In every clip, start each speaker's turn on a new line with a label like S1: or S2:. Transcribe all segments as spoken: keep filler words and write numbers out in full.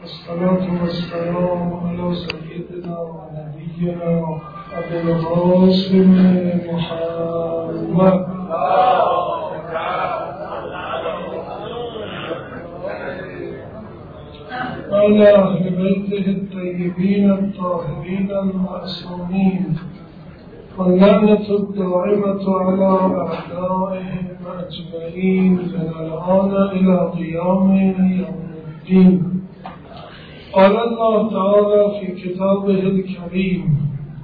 S1: الصلاة والسلام على سيدنا ونبينا أبي القاسم محمد وعلى أهل بيته الطيبين الطاهرين المعصومين واللعنة الدائمة على أعدائهم أجمعين من الآن إلى قيام يوم الدين. قال الله تعالى في كتابه الكريم: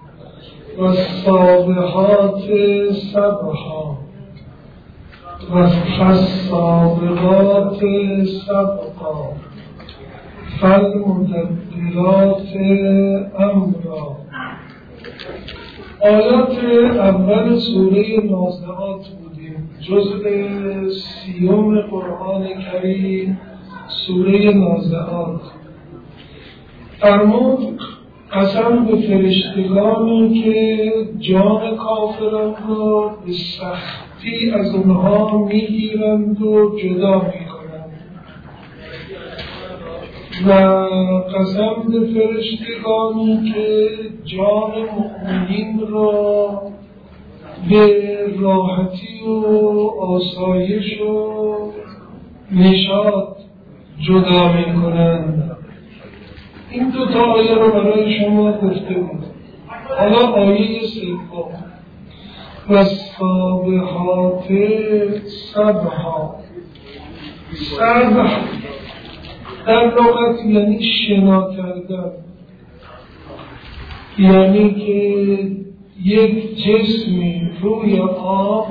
S1: والسابحات سبحا والسابقات سبقا فالمدبرات امرا. آیات اول سوره نازعات بودیم، جزء سیوم قرآن کریم، سوره نازعات. فرمود قسم به فرشتگانی که جان کافران را به سختی از اونها میگیرند و جدا میکنند، و قسم به فرشتگانی که جان مؤمنین را به راحتی و آسایش و نشاط جدا میکنند. این دو تا آیه رو برای شما گفته بود. حالا آیه سوم: والسابحات سبحا. سبح در لغت یعنی شنا کردن، یعنی که یک جسمی روی آب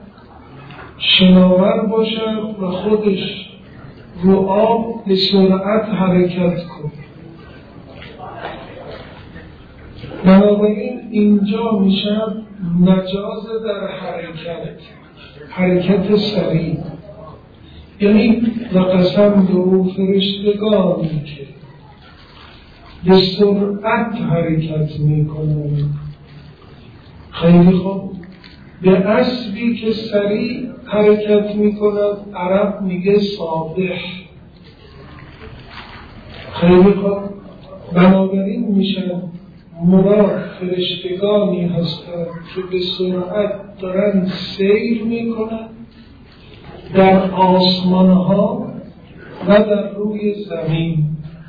S1: شناور باشد و خودش رو آب به سرعت حرکت کنه. بنابراین اینجا میشه مجاز در حرکت، حرکت سریع، یعنی و قسم به او فرشتگانی که به سرعت حرکت میکنند. خیلی خوب. به اسبی که سریع حرکت میکند عرب میگه سابح. خیلی خوب. بنابراین میشه مراد فرشتگانی هستند که به سرعت دارند سیر میکنند در آسمان ها و در روی زمین.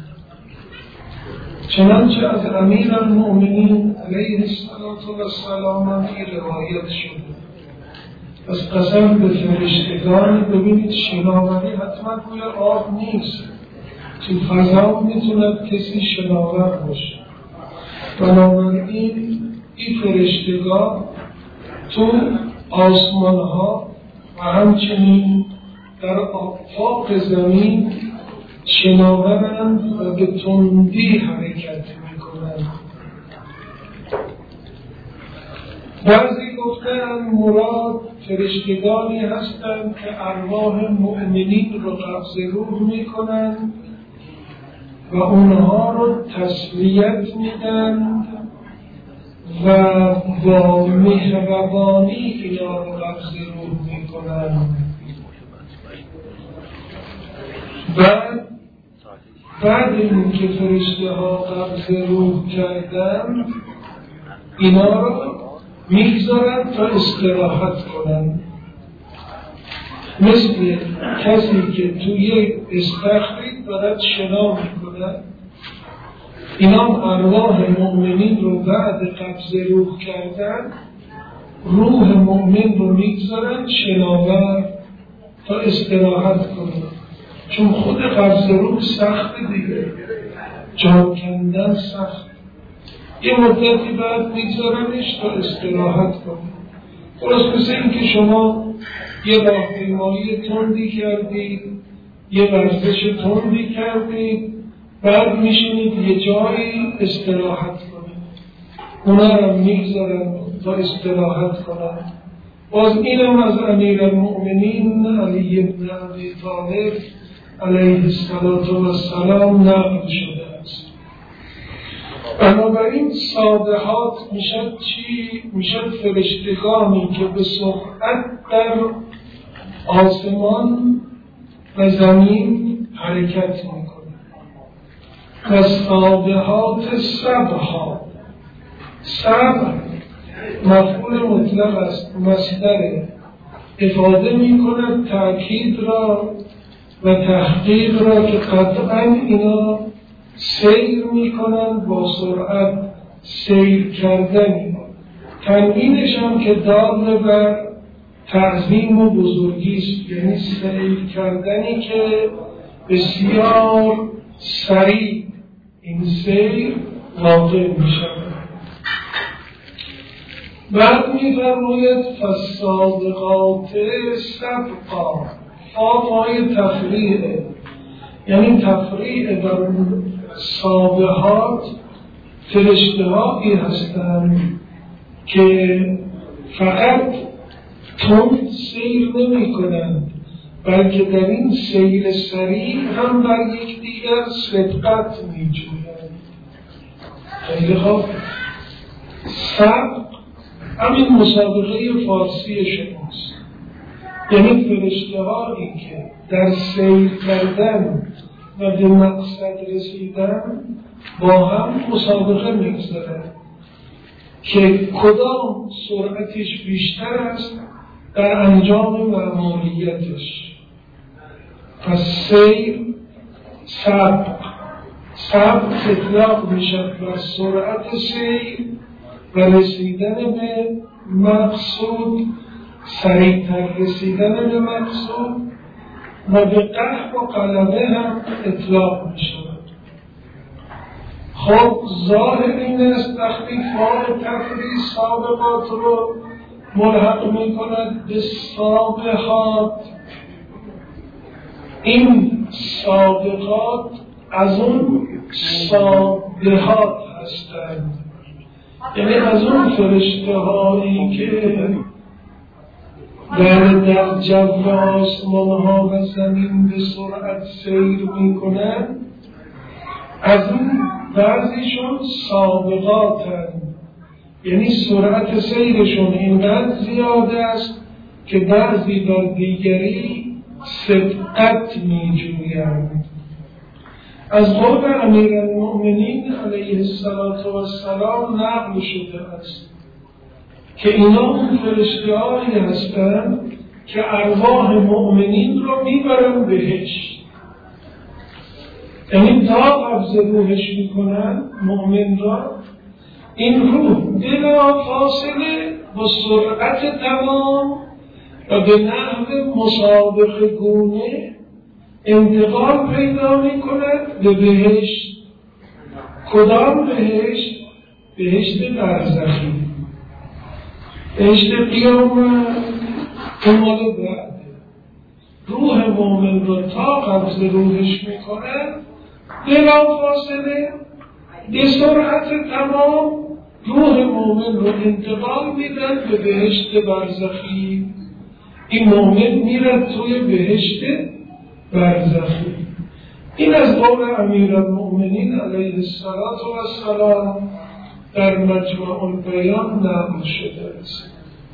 S1: چنانچه از امیرالمؤمنین علیه السلام روایت شده. پس قسم به فرشتگانی، ببینید شناوری حتما روی آب نیست، تو فضا میتوند کسی شناور باشه. بنابراین این فرشتگان تو آسمان ها و همچنین در آفاق زمین شناورند و به تندی حرکت میکنند. بعضی گفتند مراد فرشتگانی هستند که ارواح مؤمنین رو قبض روح میکنند و اونها رو تسلیت میدن و با مهربانی اینا رو قبض روح میکنن. بعد بعد این که فرشته ها قبض روح کردن اینا رو میگذارن تا استراحت کنن، مثل کسی که توی یک استخری دارد شنا میکنن. اینا ارواح مؤمنین رو بعد قبض روح کردن روح مؤمن رو میگذارن شناور تا استراحت کنن، چون خود قبض روح سخت دیگه، جان کندن سخت. یه مدتی بعد میگذارنش تا استراحت کنن. درست مثل این که شما یه راهپیمایی تندی کردید، یه ورزش تندی کردید، بعد میشینید یه جایی استراحت کنید، اونا رو میگذارن تا استراحت کنن. باز اینم از امیرالمؤمنین علی بن ابی طالب علیه السلام نقل شده است. بنابراین سابحات میشد چی؟ میشد فرشتگانی که به سرعت در آسمان و زمین حرکت میکنه. و سابحات سبحا. سبح مفعول مطلق است، مصدر افاده می کند تأکید را و تحقیق را که قطعا اینا سیر می کنند، با سرعت سیر کردنی. تنوینش هم که دال بر تعظیم و بزرگی است، یعنی سیر کردنی که بسیار سریع این سیر واقع می شود. بعد می فرماید فالسابقات سبقا. فای تفریعه، یعنی تفریع بر سابقات فرشته هایی هستند که فقط تند سیر نمی کنند، بلکه در این سیر سریع هم بر یکدیگر سبقت می جویند. خیلی خوب. سبق همین مسابقه فارسی شماست، یعنی فرشته هایی که در سیر کردن و به مقصد رسیدن با هم مسابقه میگذارند که کدام سرعتش بیشتر است در انجام مأموریتش. پس سیر سبق سبق اطلاق میشد بر سرعت سیر و رسیدن به مقصود، سریعتر رسیدن به مقصود، و به قهر و غلبه هم اطلاق می شود. خب ظاهر این است وقتی فاعل تفریع سابقات رو ملحق می کند به سابقات، این سابقات از اون سابقات هستند، یعنی از اون فرشته هایی که در در جو آسمان ها و زمین به سرعت سیر می کنند. از این بعضیشون سابقاتند، یعنی سرعت سیرشون اینقدر زیاده است که بعضی بر دیگری سبقت می جویند. از قول امیرالمؤمنین علیه السلام نقل شده است که اینا اون فرشته هایی هستند که ارواح مؤمنین رو میبرن بهشت، یعنی تا قبض روحش میکنن مؤمن را، این روح بلا فاصله با سرعت تمام و به نحو مسابقه گونه انتقال پیدا میکند به بهشت. کدام بهشت؟ بهشت برزخی، بهشت قیامت. مال بعد روح مومن رو تا قبض روحش میکنه بلا فاصله به سرعت تمام روح مومن رو انتقال میدن به بهشت برزخی. این مومن میرد توی بهشت برزخی. این از قول امیرالمؤمنین علیه السلام در مجمع البیان نقل شده است.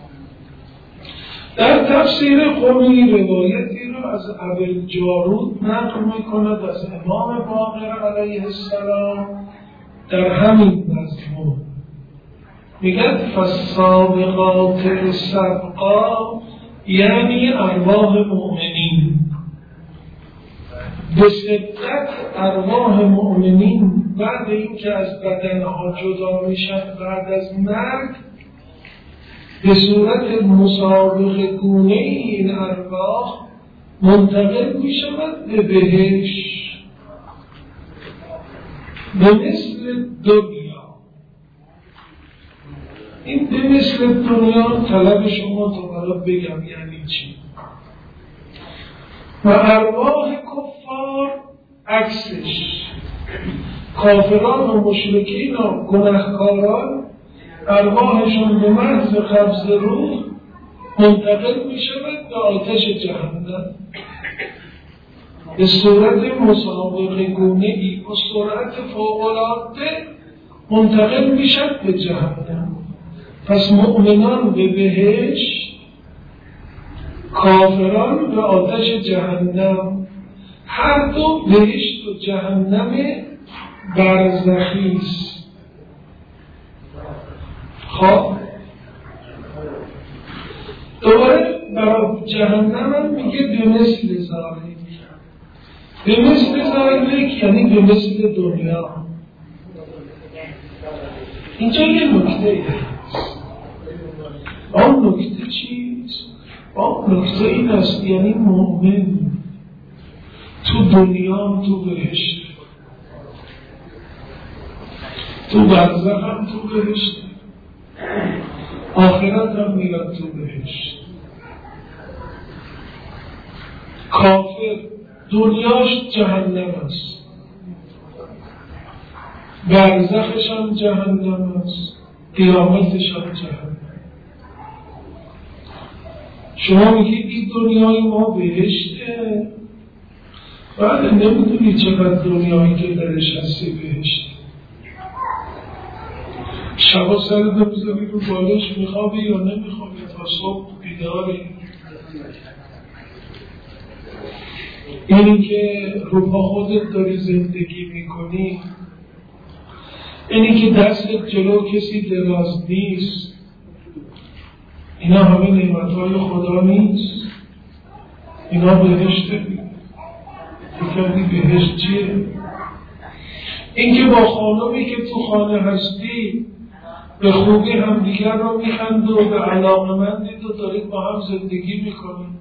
S1: در تفسیر قمی روایتی رو از ابوالجارود نقل میکند از امام باقر علیه السلام در همین مضمون. میگه فالسابقات سبقا، یعنی ارواح مؤمنین. به سبقت ارواح مؤمنین بعد اینکه از بدنها جدا میشن بعد از مرگ به صورت مسابقه گونه این ارواح منتقل میشود به بهشت به مثل دنیا. این به مثل دنیا طلب شما تا حالا بگم یعنی چی. و ارواح کفار عکسش، کافران و مشرکین و گناهکاران ارواحشون به محض قبض روح منتقل می شود به آتش جهنم به صورت مسابقه گونه‌ای و سرعت فوق‌العاده منتقل می شود به جهنم. پس مؤمنان به بهشت، کافران به آتش جهنم. هر دو بهشت و جهنم برزخی است. خب دوباره برای جهنم هم میگه به مثل ذالک، به مثل ذالک یعنی به مثل دنیا. اینجا یه نکته هست. آن نکته چیست؟ آن نکته این است یعنی مؤمن تو دنیا تو بهشت، تو برزخ هم تو بهشت، آخرت هم میرد تو بهشت. کافر دنیاش جهنم است، برزخش هم جهنم است، قیامتش هم جهنم. شما میگید این دنیای ما بهشته، بله نمیدونی چقدر دنیایی که درش هستی بهشته. شبا سر بزنی رو بالش میخوابی یا نمیخوابی، تا صبح بیداری. اینی که رو پا خودت داری زندگی میکنی، اینی که دستت جلو کسی دراز نیست، اینا همه نعمتهای خدا نیست؟ اینا بهشته. فکردی بهشت چیه؟ این که با خانمی که تو خانه هستی به خوبی همدیگر رو میخند و به علاقمندید و دارید با هم زندگی میکنید.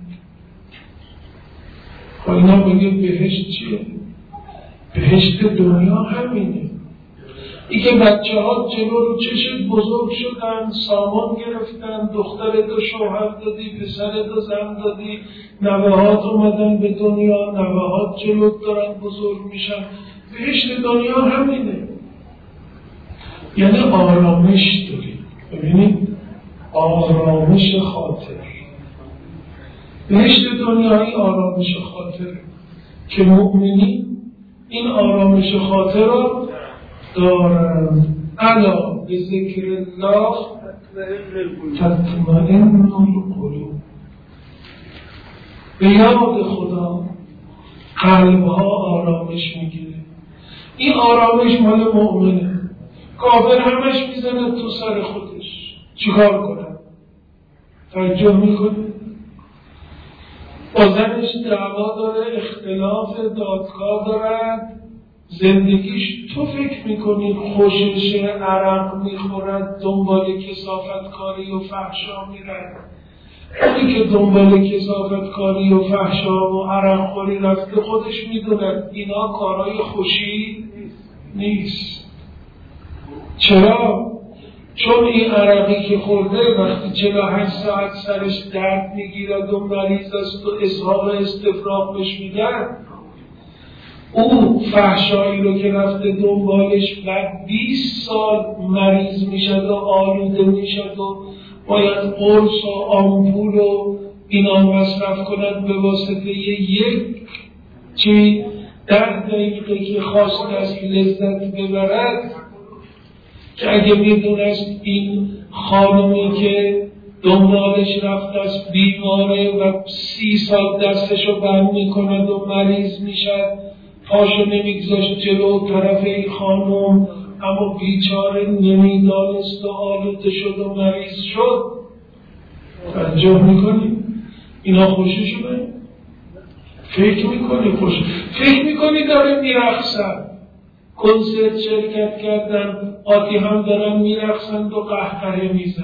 S1: خب اینا بگید بهشت چیه؟ بهشت دنیا همینه. ای که بچه ها جلو رو چشت بزرگ شدن، سامان گرفتن، دختر دو شوهر دادی، پسر دو زن دادی، نوهات اومدن به دنیا، نوهات جلو دارن بزرگ میشن. بهشت دنیا همینه، یعنی آرامش داری. ببینید آرامش خاطر. بهشت دنیایی آرامش خاطر که مؤمنین این آرامش خاطر را دارند. الا به ذکر الله تطمئن القلوب. به یاد خدا قلبها آرامش میگیره. این آرامش مال مؤمنه. کافر همش میزنه تو سر خودش. چیکار کنه؟ توجه میکنه؟ با زنش دعوا داره، اختلاف دادگاه دارد، زندگیش تو فکر میکنی خوششه، عرق میخورد، دنبال کثافت کاری و فحشا میرد. اونی که دنبال کثافت کاری و فحشا و عرق خوری رفته خودش میدوند اینا کارهای خوشی نیست. چرا؟ چون این عرقی که خورده وقتی چهل و هشت ساعت سرش درد میگیرد و مریض است و اسحاق استفراغ بهش میدن، او فحشایی رو که رفته دنبالش بعد بیست سال مریض میشد و آلوده میشد و باید قرص و آمپول و اینا مصرف کند به واسطه یک چی ده دقیقه که خواسته از لذت ببرد، که اگه میدونست این خانمی که دنبالش رفت از بیماره و سی سال دستشو بند میکند و مریض میشد، پاشو نمیگذاشت جلو طرف این خانم، اما بیچاره نمیدانست و آلوده شد و مریض شد. توجه میکنی؟ اینا خوششونه؟ فکر میکنی خوش؟ فکر میکنی داره میرقصن؟ کنسرت شرکت کردن، آتی هم دارن میرقصند و قهقه میزنن.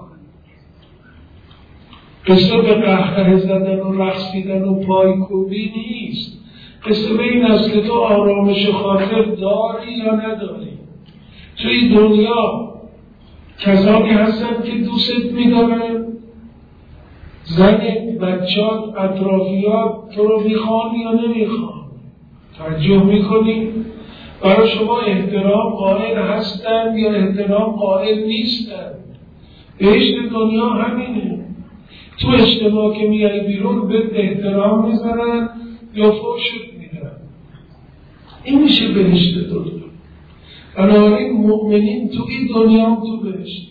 S1: قصه به قهقه زدن و رقصیدن و پایکوبی نیست. قصه به این است که تو آرامش خاطر داری یا نداری. توی دنیا کسانی هستن که دوست میدارن، زن، بچات، اطرافیات تو رو میخوان یا نمیخوان. توجه میکنی؟ برای شما احترام قائل هستن یا احترام قائل نیستن. بهشت دنیا همینه. تو اجتماع که میای بیرون به احترام میزنن یا فوشت میدن. این میشه بهشت دنیا. بنابراین مؤمنین تو این دنیا هم تو بهشت.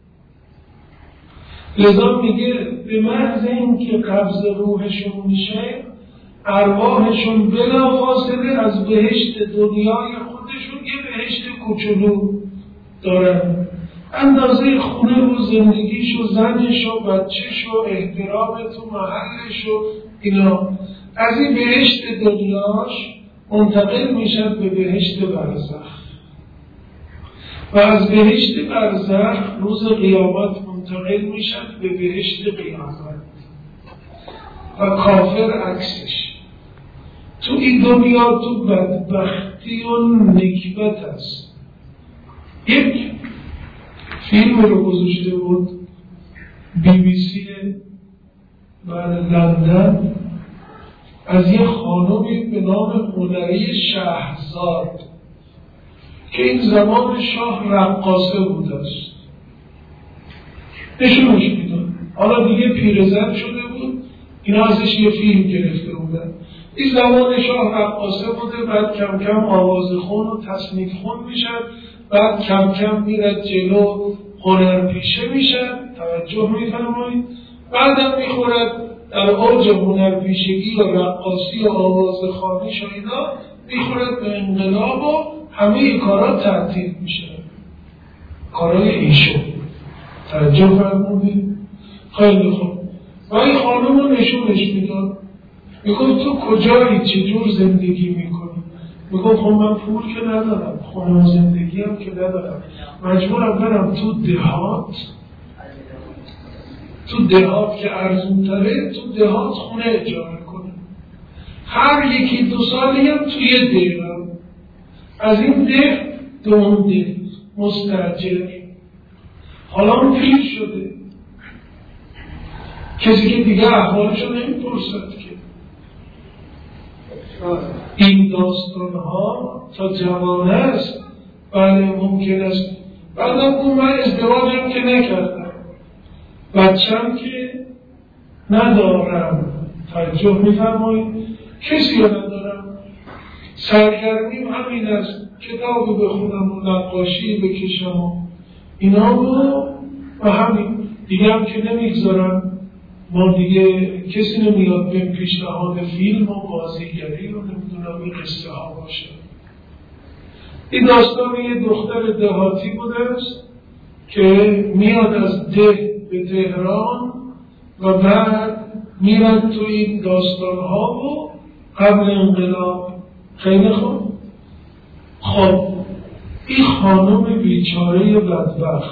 S1: لذا میگه به محض این که قبض روحشون میشه، ارواحشون بلافاصله از بهشت دنیای خودشون یه بهشت کوچولو دارن، اندازه خونه و زندگیش و زنش و بچهش و احترام تو محلش و اینا. از این بهشت دنیاش منتقل میشن به بهشت برزخ و از بهشت برزخ روز قیامت منتقل میشن به بهشت قیامت و کافر عکسش. تو این دنیا تو بدبختی و نکبت است. یک فیلم رو گذاشته بود بی بی سی بعد لندن از یه خانومی به نام هنری شهرزاد که این زمان شاه رقاصه بوده است، نشونش میدن. حالا دیگه پیرزن شده بود، اینا ازش یه فیلم گرفته بودن. این زمان شاه رقاصه بوده، بعد کم کم آواز خون و تصنیف خون میشن، بعد کم کم میرد جلو هنرپیشه میشن، توجه میفرمایید، بعدم میخورد در اوج هنرپیشگی و رقاصی و آواز خوانیش و اینا میخورد به انقلاب و همه این کارا تعطیل میشه. کارای ایشون توجه فرمودید؟ خیلی خوب. و این خانم رو نشونش میداد، میگفت تو کجایی، چجور زندگی میکنی؟ میگفت خب من پول که ندارم، خونه و زندگی هم که ندارم، مجبورم برم تو دهات، تو دهات که ارزون تره، تو دهات خونه اجاره کنم. هر یکی دو سالی هم توی دهم، از این ده به اون ده مستاجر. حالا هم پیر شده، کسی که دیگه احوالشو نمیپرسد که. این داستان ها تا جوانه است، بله ممکن است. بعدم اون من ازدواجم که نکردم، بچم که ندارم، توجه میفرمایید، کسی رو ندارم، سرگرمیم همین است، کتابی بخونم و نقاشی بکشم و اینا بود و همین دیگه هم که نمیگذارم. ما دیگه کسی نمیاد به پیشنهاد فیلم و بازیگری و نمیدونم این قصه ها باشه. این داستان یه دختر دهاتی بوده است که میاد از ده به تهران و بعد میرد تو این داستان ها و قبل انقلاب. خیلی خوب. خب این خانم بیچاره بدبخت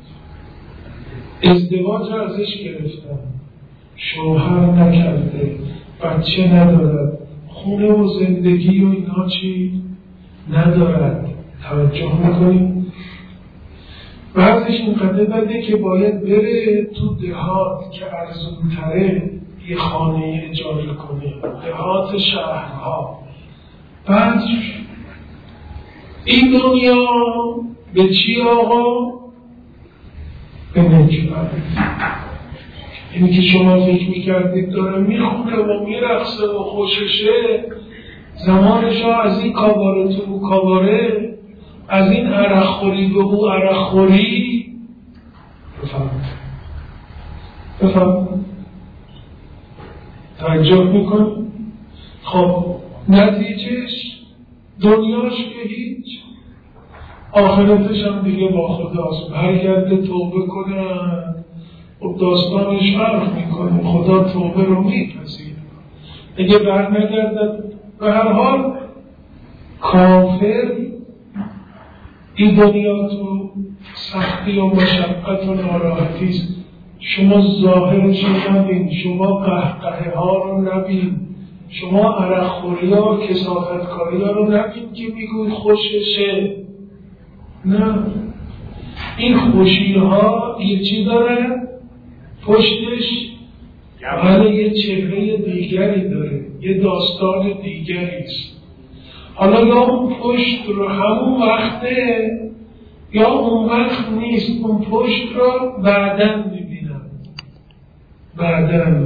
S1: ازدواج ازش گرفتن، شوهر نکرده، بچه ندارد، خونه و زندگی و اینا چی ندارد. توجه میکنیم؟ بعضش اینقدر بده که باید بره تو دهات که ارزون تره یه خانه اجاره کنه، دهات شهرها. بعد این دنیا به چی آقا؟ به نکبت. اینی که شما فکر میکردید داره میخونه و میرقصه و خوششه، زمانش ها از این کاباره تو او کاباره، از این عرق خوری به او عرق خوری. بفهم بفهم توجه میکن. خب نتیجهش دنیاش که هیچ، آخرتش هم دیگه با خداست. برگرده توبه کنن و داستانش فرق میکنه، خدا توبه رو میپذیره. اگه بر نگردد به هر حال کافر این دنیا تو سختی و مشقت و ناراحتی است. شما ظاهرش رو نبین، شما قهقه ها رو نبین، شما عرق خوری ها و کثافت کاری ها رو نبین که میگوی خوششه. نه، این خوشی ها یه چی داره؟ پشتش ولی یه چهره دیگری داره، یه داستان دیگری است. حالا یا اون پشت رو همون وقته یا اون وقت نیست، اون پشت رو بعداً میبینم، بعداً.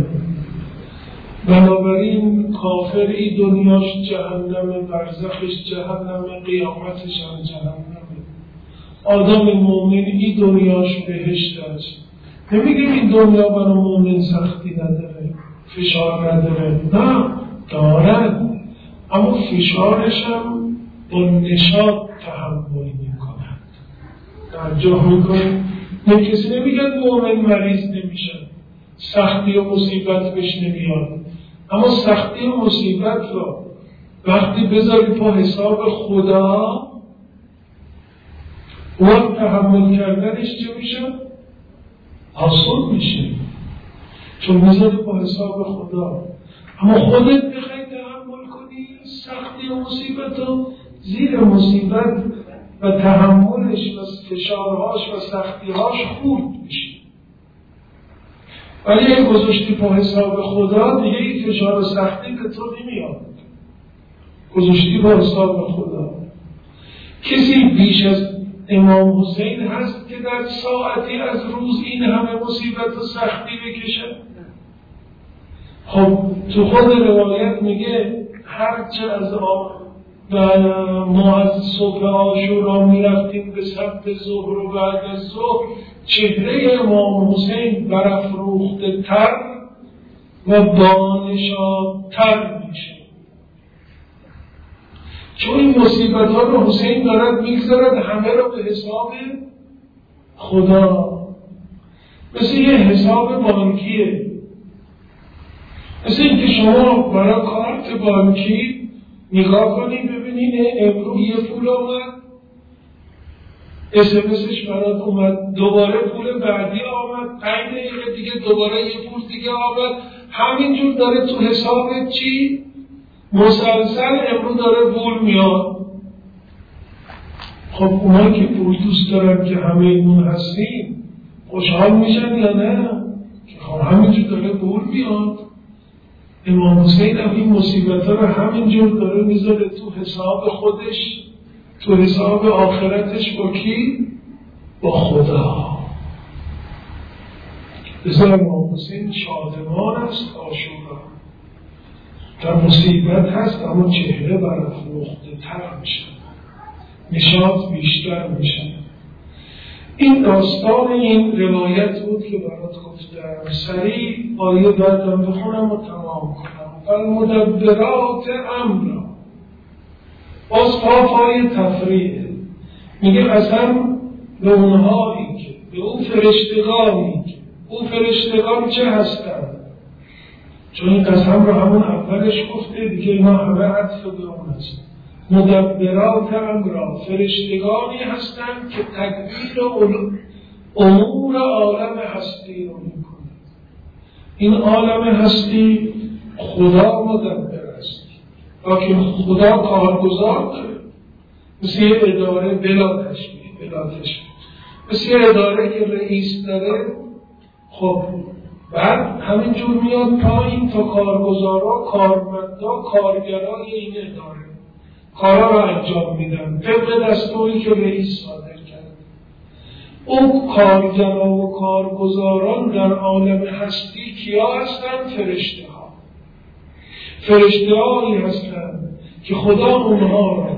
S1: بنابراین کافر ای دنیاش جهنم، برزخش جهنم، قیامتش هم جهنم. آدم مومن ای دنیاش بهشت است. نمیگیم این دنیا برای مومن سختی نداره، فشار نداره، نه دارد، اما فشارش هم با نشاط تحمل میکنند. توجه میکنید؟ نه کسی نمیگن مؤمن مریض نمیشن، سختی و مصیبت بهش نمیاد، اما سختی و مصیبت را وقتی بذاری پا حساب خدا، اون تحمل کردنش چه میشه؟ آسان میشه، چون بذاری پا حساب خدا. اما خودت بخوای تحمل کنی سختی و مصیبت رو، زیر مصیبت و تحملش و فشارهاش و سختیهاش خورد میشه. ولی اگه گذاشتی پا حساب خدا، دیگه این فشار و سختی به تو نمیاد. گذاشتی پا حساب خدا. کسی بیش از امام حسین هست که در ساعتی از روز این همه مصیبت و سختی بکشه؟ خب تو خود روایت میگه هرچه از آن و ما از صبح عاشورا میرفتیم به سمت ظهر و بعد از ظهر، چهره امام حسین برافروخته تر و بانشادتر میشه، چون این مصیبت ها رو حسین دارد میگذارد همه رو به حساب خدا. مثل یه حساب بانکیه، مثل اینکه شما برای کارت بانکی نگاه کنید ببینید امروز یه پول آمد، اس ام اسش برات اومد، دوباره پول بعدی آمد، پنج دقیقه دیگه دوباره یه پول دیگه آمد، همینجور داره تو حساب چی؟ مسلسل امروز داره پول میاد. خب اونایی که پول دوست دارن که همه ایمون هستیم خوشحال میشن یا نه؟ که خب همینجور داره پول میاد. امام حسین هم این مصیبت ها رو همینجور داره میذاره تو حساب خودش، تو حساب آخرتش با کی؟ با خدا. بذار امام حسین شادمان است عاشورا، در مصیبت هست اما چهره برافروخته تر میشه، نشاط بیشتر میشه. این داستان این روایت بود که برات گفتم. سریع آیه بعدم بخونم و تمام کنم. فالمدبرات امرا، باز پای تفریعه، میگه قسم به اونهایی که به اون فرشتگانی که اون فرشتگان چه هستن، چون این قسم رو همون اولش گفته دیگه، اینا همه عطف به اون هست. مدبرات امرا، فرشتگانی هستند که تدبیر امور عالم هستی رو میکنند. این عالم هستی خدا مدبر است، لیکن خدا کارگزار داره، مثل یه اداره بلا تشبیه بلا تشبیه، مثل یه اداره که رئیس داره. خب بعد همینجور میاد پایین تا کارگزارا، کارمندا، کارگرای این اداره کارا را انجام میدن طبق دستوری که رئیس صادر کرده. اون کارگرا و کارگزاران در عالم هستی کیا هستند؟ فرشته ها. فرشته هایی هستند که خدا اونها را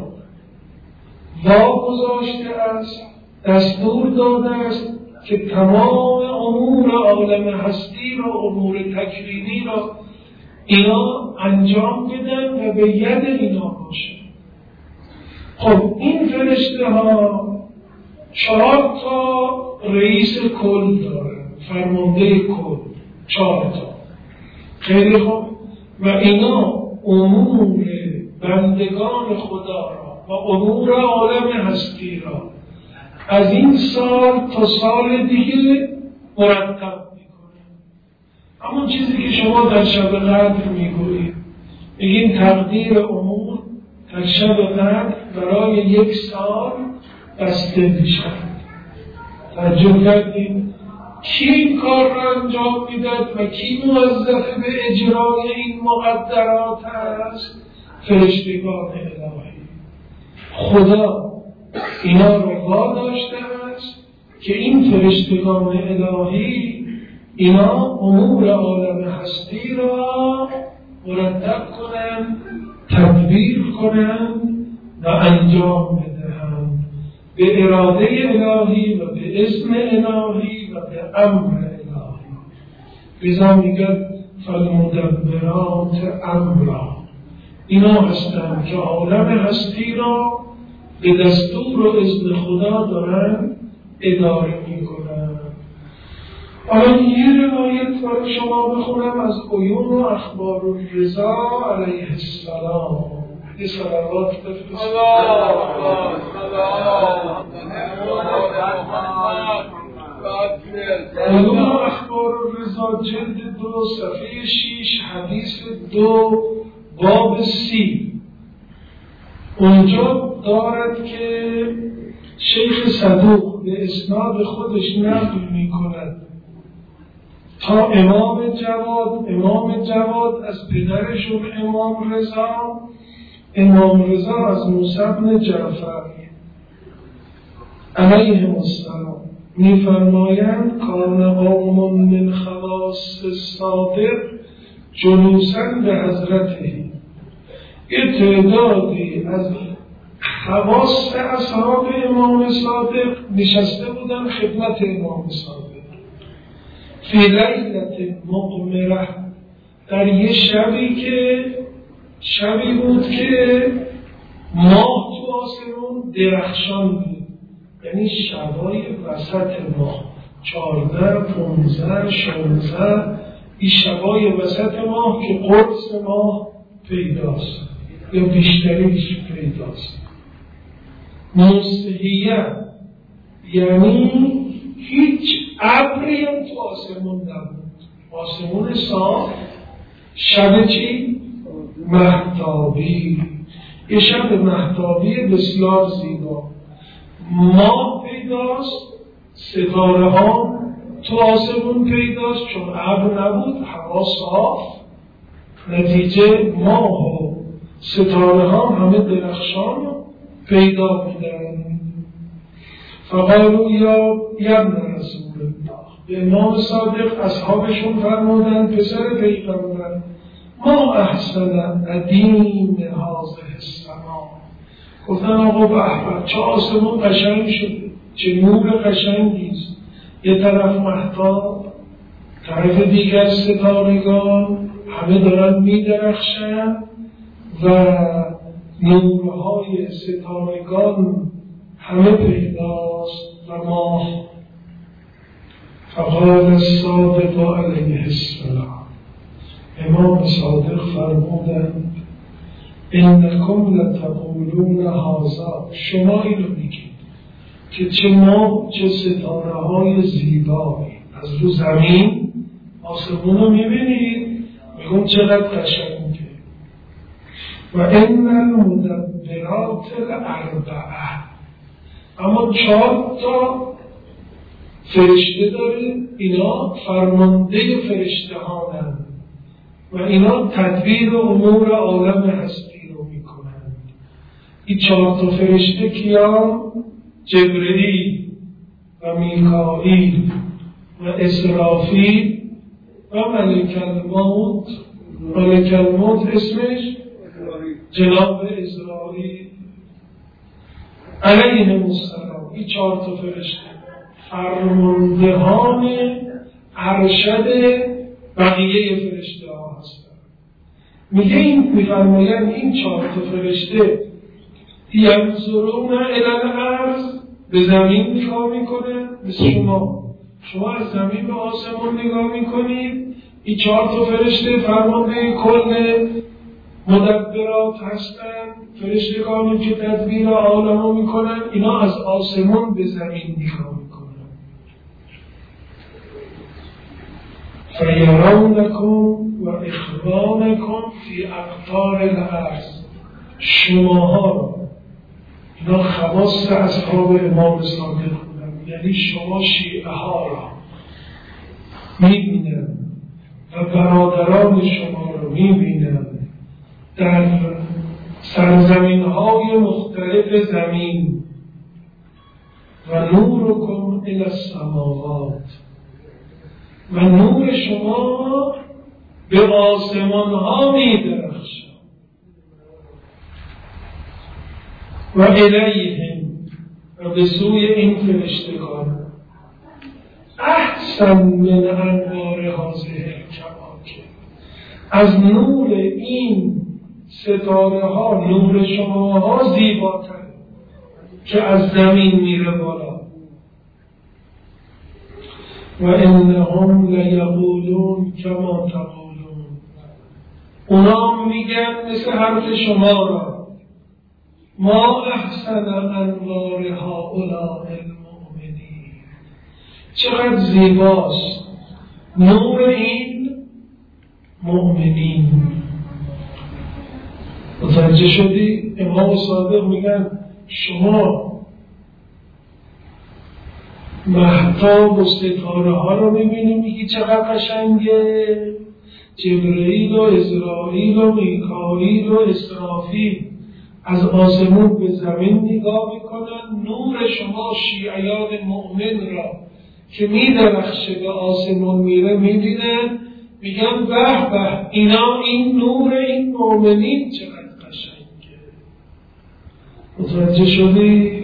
S1: واگذاشته است، دستور داده است که تمام امور عالم هستی را، امور تکوینی را اینا انجام بدن و به ید اینا باشه. خب این فرشته ها چهار تا رئیس کل دارن، فرمانده کل، چهار تا. خیلی خوب. و اینا امور بندگان خدا را و امور عالم هستی را از این سال تا سال دیگه مرتب میکنه. همون چیزی که شما در شب قدر میگویید، میگین تقدیر امور در شب قدر برای یک سال بسته میشن. توجه کردید؟ کی این کار را انجام میداد و کی موظف به اجرای این مقدرات است؟ فرشتگان الهی. خدا اینا رو واداشته است که این فرشتگان الهی اینا امور عالم هستی را مرتب کنند، تدبیر کنند و انجام بدهند به اراده الهی و به اذن الهی و به امر الهی. لذا میگن فالمدبرات امرا، اینا هستند که عالم هستی را به دستور و اذن خدا دارن اداره میکنن. حالا یه روایت برای شما بخونم از عیون و اخبار الرضا علیه السلام. یه صلوات بفرستید. عیون و اخبار الرضا جلد دو صفحه شیش حدیث دو باب سی. اونجا دارد که شیخ صدوق به اسناد خودش نقل می کند تا امام جواد امام جواد از پدرشون امام رضا امام رضا از موسی بن جعفر علیه السلام می فرمایند کان قوم من خواص الصادق جلوسا به حضرته. یه تعدادی از خواص اصحاب امام صادق نشسته بودن خدمت امام صادق فی لیلت مقمره، در یه شبی که شبی بود که ماه تو آسمون درخشان بود، یعنی شبای وسط ماه چارده، پونزده، شانزده، این شبای وسط ماه که قرص ماه پیداست یا بیشتریش پیداست. مستحیه یعنی هیچ ابری هم تو آسمون نبود، آسمون صاف، شب چی؟ مهتابی، یه شب مهتابی بسیار زیبا، ماه پیداست، ستاره ها تو آسمون پیداست، چون ابر نبود هوا صاف، نتیجه ماه و ستاره ها همه درخشان پیدا بودن. فقالو یا ابن رسول الله، به امام صادق اصحابشون فرمودن پسر پیغمبر ما احسن قدیم هذه السما، گفتن آقا به چه آسمون قشنگ شده، چه نور قشنگیست، یه طرف مهتاب، طرف دیگر ستارگان همه دارن میدرخشن و نورهای ستارگان همه پیداست و ماه. فقال الصادق علیه السلام، امام صادق فرمودند انکم لتقولون هذا، شما اینو میگید که چه ماه چه ستاره های زیبایی، از رو زمین آسمون رو میبینید میگم چقدر قشنگه. و ان المدبرات الاربعه، اما چهار تا فرشته داریم، اینا فرمانده فرشته هانند و اینا تدبیر و امور عالم هستی رو میکنند. این چهار تا فرشته کیان؟ جبرئیل و میکائیل و اسرافیل و ملک الموت. ملک الموت اسمش جناب اسرائیل علیه السلام. این چهار تا فرشته فرماندهان ارشد بقیه فرشته ها هستند. میگه این میفرمایند این چهار تا فرشته ینظرون الی الارض، به زمین نگاه میکنه مثل شما شما از زمین به آسمون نگاه میکنید. این چهار تا فرشته فرمانده کل مدبرات هستند، فرشتگانی که تدبیر عالمو میکنن، اینا از آسمون به زمین نگاه میکنن. فیرونکم و اخوانکم فی اقطار الارض، شماها رو، اینا خواص اصحاب امام صادق بودن، یعنی شما شیعه ها را میبینن و برادران شما رو میبینن در سرزمین های مختلف زمین. و نورکم الی السماوات، و نور شما به آسمان ها می درخشد. و الیهم، و به سوی این فرشتگان احسن من انوار هذه الکواکب، از نور این ستاره ها نور شما ها زیباتر. که از زمین میره بالا. و انهم لیقولون کما تقولون، اونا میگن مثل حرف شما را، ما احسن انوار هؤلاء المؤمنین، چقدر زیباست نور این مؤمنین. متوجه شدی؟ امام صادق میگن شما مهتاب و ستاره ها رو میبینی میگی چقدر قشنگه، جبرئیل و اسرائیل و میکائیل و اسرافیل از آسمون به زمین نگاه میکنن، نور شما شیعیان مؤمن را که میدرخشه به آسمون میره میبینن، میگن به به اینا این نور این مؤمنین چقدر قشنگه. متوجه شدی؟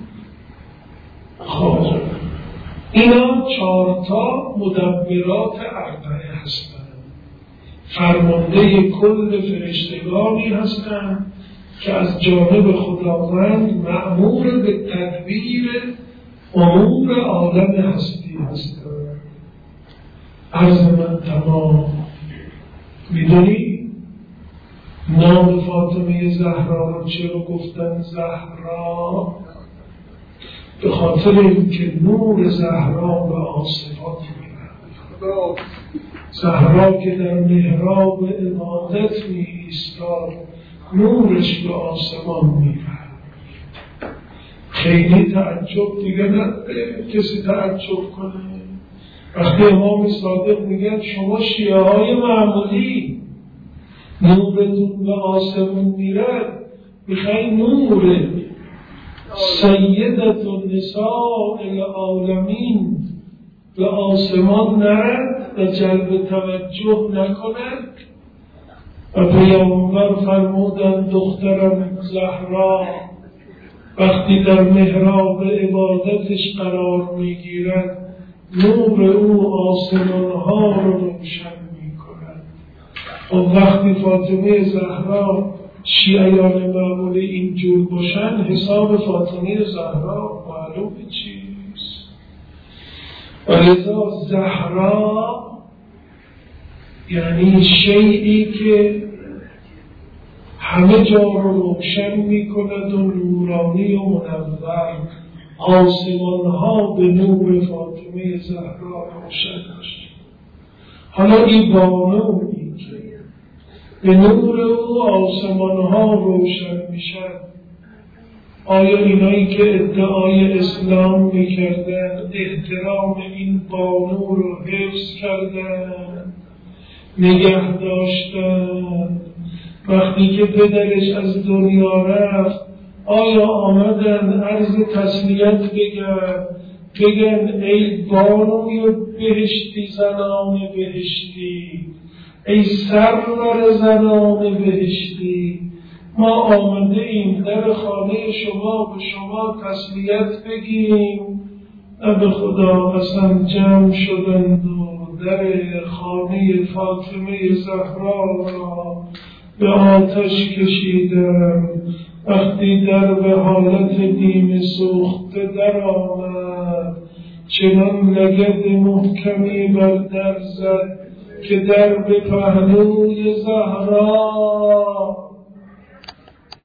S1: خب اینا چهارتا مدبرات اربعه هستند، فرمانده کل فرشتگانی هستند که از جانب خداوند مأمور به تدبیر امور عالم هستی هستند. عرض من تمام. میدونی نام فاطمه زهرا رو چرا گفتن زهرا؟ به خاطر اینکه نور زهرا به آسمان می‌رود. زهرا که در محراب عبادت می ایستاد نورش به آسمان می‌رود. خیلی تعجب دیگه نداره کسی تعجب کنه. وقتی امام صادق میگن شما شیعه های معمولی نورتون به آسمان میرد، میخوای نور سیدت النساء العالمین به آسمان نرد و جلب توجه نکند؟ و پیامبر فرمودند دخترم زهرا وقتی در محراب عبادتش قرار میگیرد نور او آسمان ها رو روشن میکند. و وقتی فاطمه زهرا شیعیان معمولی اینجور باشن حساب فاطمه زهرا معلوم چیست. ولذا زهرا یعنی شیئی که همه جا رو روشن میکند و نورانی و منور. آسمان ها به نور فاطمه زهرا روشن شد. حالا این بانویی که به نور او آسمان ها روشن میشن، آیا اینایی که ادعای اسلام میکردن احترام این بانو رو حفظ کردن، نگه داشتن؟ وقتی که پدرش از دنیا رفت آیا آمدن عرض تسلیت بگن بگن ای بانوی بهشتی زنان بهشتی، ای سرور زنان بهشتی، ما آمده ایم در خانه شما به شما تسلیت بگیم؟ نه، به خدا قسم جمع شدند و در خانه فاطمه زهرا را به آتش کشیدند. وقتی در به حالت دیم سوخته در آمد چنان لگد محکمی بر در زد که در به پهلوی زهرا